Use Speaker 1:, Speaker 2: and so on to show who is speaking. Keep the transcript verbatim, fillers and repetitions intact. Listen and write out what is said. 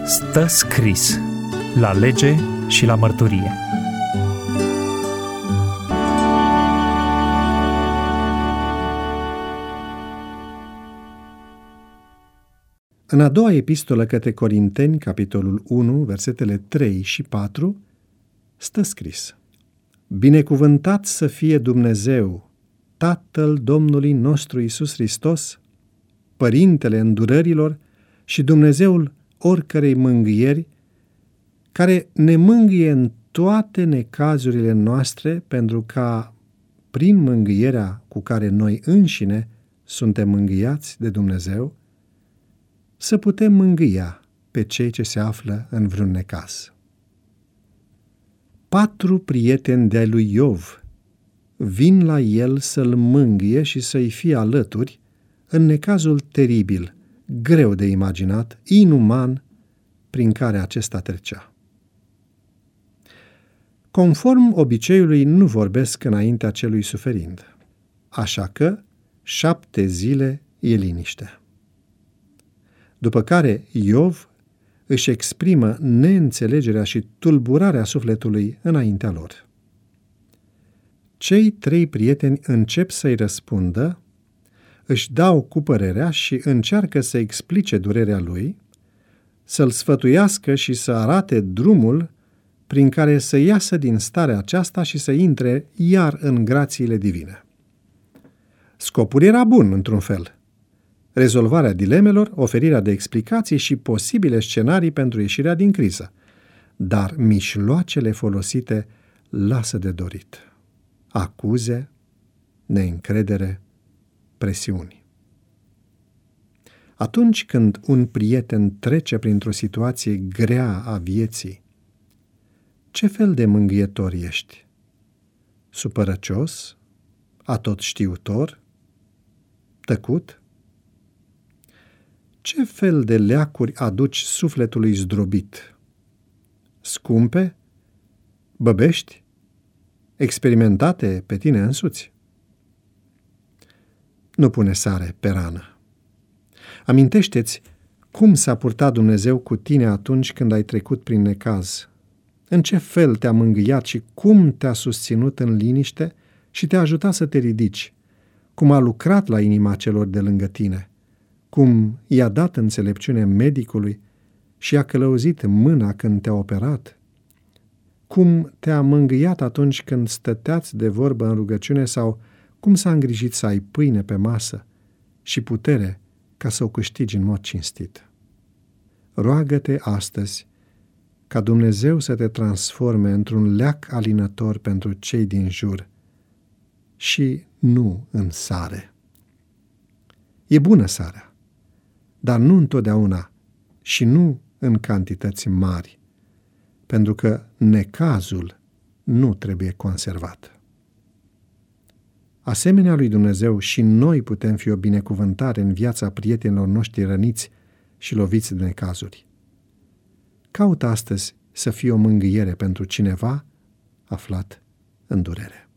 Speaker 1: Stă scris la lege și la mărturie.
Speaker 2: În a doua epistolă către Corinteni, capitolul unu, versetele trei și patru, stă scris: Binecuvântat să fie Dumnezeu, Tatăl Domnului nostru Iisus Hristos, Părintele îndurărilor și Dumnezeul oricărei mângâieri, care ne mângâie în toate necazurile noastre, pentru ca, prin mângâierea cu care noi înșine suntem mângâiați de Dumnezeu, să putem mângâia pe cei ce se află în vreun necaz. Patru prieteni de-ai lui Iov vin la el să-l mângâie și să-i fie alături în necazul teribil, greu de imaginat, inuman, prin care acesta trecea. Conform obiceiului, nu vorbesc înaintea celui suferind, așa că șapte zile e liniște. După care Iov își exprimă neînțelegerea și tulburarea sufletului înaintea lor. Cei trei prieteni încep să-i răspundă, își dau cu părerea și încearcă să explice durerea lui, să-l sfătuiască și să arate drumul prin care să iasă din starea aceasta și să intre iar în grațiile divine. Scopul era bun, într-un fel: rezolvarea dilemelor, oferirea de explicații și posibile scenarii pentru ieșirea din criză. Dar mijloacele folosite lasă de dorit: acuze, neîncredere, presiuni. Atunci când un prieten trece printr-o situație grea a vieții, ce fel de mângâietor ești? Supărăcios? Atotștiutor? Tăcut? Ce fel de leacuri aduci sufletului zdrobit? Scumpe? Băbești? Experimentate pe tine însuți? Nu pune sare pe rană. Amintește-ți cum s-a purtat Dumnezeu cu tine atunci când ai trecut prin necaz, în ce fel te-a mângâiat și cum te-a susținut în liniște și te-a ajutat să te ridici, cum a lucrat la inima celor de lângă tine, cum i-a dat înțelepciune medicului și a călăuzit mâna când te-a operat, cum te-a mângâiat atunci când stăteați de vorbă în rugăciune sau cum s-a îngrijit să ai pâine pe masă și putere ca să o câștigi în mod cinstit. Roagă-te astăzi ca Dumnezeu să te transforme într-un leac alinător pentru cei din jur și nu în sare. E bună sarea, dar nu întotdeauna și nu în cantități mari, pentru că necazul nu trebuie conservat. Asemenea lui Dumnezeu, și noi putem fi o binecuvântare în viața prietenilor noștri răniți și loviți de necazuri. Caută astăzi să fii o mângâiere pentru cineva aflat în durere.